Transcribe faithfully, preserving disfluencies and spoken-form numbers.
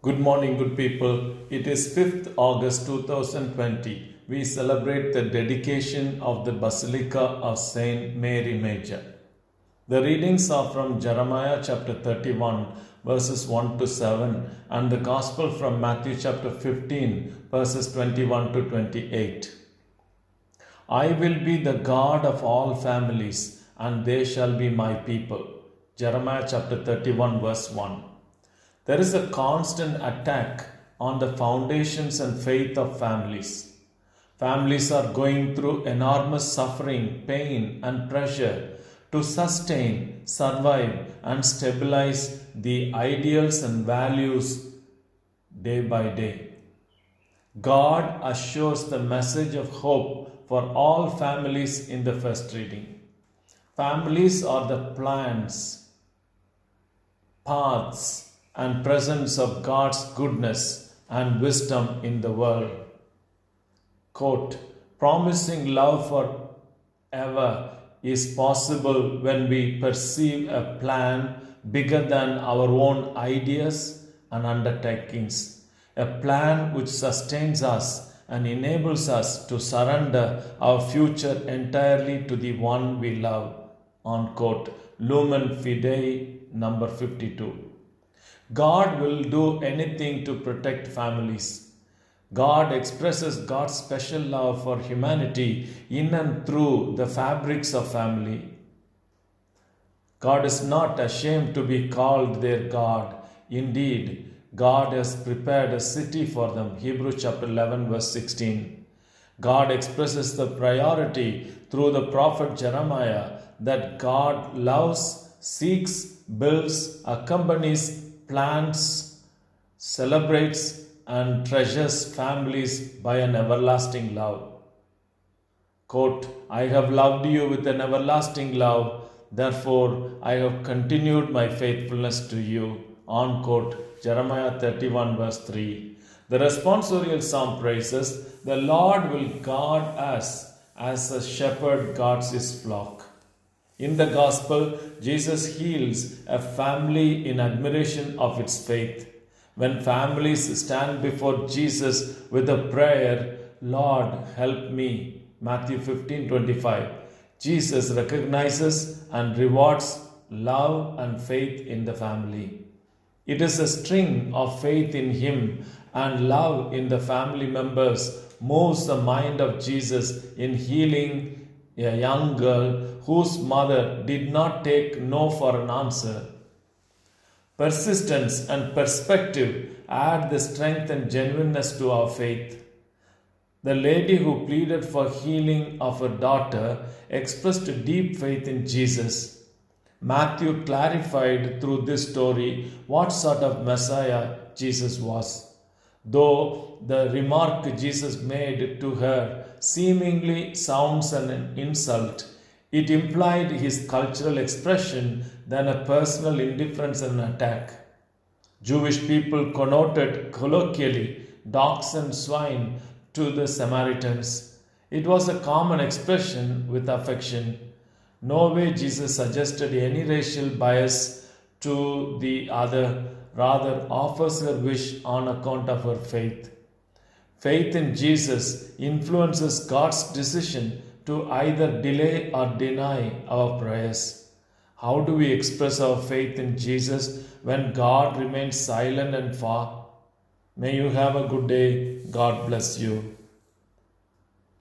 Good morning, good people. It is fifth August two thousand twenty. We celebrate the dedication of the Basilica of Saint Mary Major. The readings are from Jeremiah chapter thirty-one, verses one to seven, and the Gospel from Matthew chapter fifteen, verses twenty-one to twenty-eight. I will be the God of all families, and they shall be my people. Jeremiah chapter thirty-one, verse one. There is a constant attack on the foundations and faith of families. Families are going through enormous suffering, pain, and pressure to sustain, survive, and stabilize the ideals and values day by day. God assures the message of hope for all families in the first reading. Families are the plans, paths, and presence of God's goodness and wisdom in the world. Quote, promising love forever is possible when we perceive a plan bigger than our own ideas and undertakings, a plan which sustains us and enables us to surrender our future entirely to the one we love. Unquote. Lumen Fidei, number fifty-two. God will do anything to protect families. God expresses God's special love for humanity in and through the fabrics of family. God is not ashamed to be called their God. Indeed, God has prepared a city for them. Hebrews chapter eleven, verse sixteen. God expresses the priority through the prophet Jeremiah that God loves, seeks, builds, accompanies, plans, celebrates, and treasures families by an everlasting love. Quote, I have loved you with an everlasting love, therefore I have continued my faithfulness to you. Unquote. Jeremiah thirty-one, verse three. The responsorial psalm praises, the Lord will guard us as a shepherd guards his flock. In the Gospel, Jesus heals a family in admiration of its faith. When families stand before Jesus with a prayer, Lord, help me, Matthew fifteen twenty-five, Jesus recognizes and rewards love and faith in the family. It is a string of faith in Him and love in the family members moves the mind of Jesus in healing a young girl whose mother did not take no for an answer. Persistence and perspective add the strength and genuineness to our faith. The lady who pleaded for healing of her daughter expressed deep faith in Jesus. Matthew clarified through this story what sort of Messiah Jesus was. Though the remark Jesus made to her seemingly sounds an insult, it implied his cultural expression than a personal indifference and attack. Jewish people connoted colloquially dogs and swine to the Samaritans. It was a common expression with affection. No way Jesus suggested any racial bias to the other, rather offers her wish on account of her faith. Faith in Jesus influences God's decision to either delay or deny our prayers. How do we express our faith in Jesus when God remains silent and far? May you have a good day. God bless you.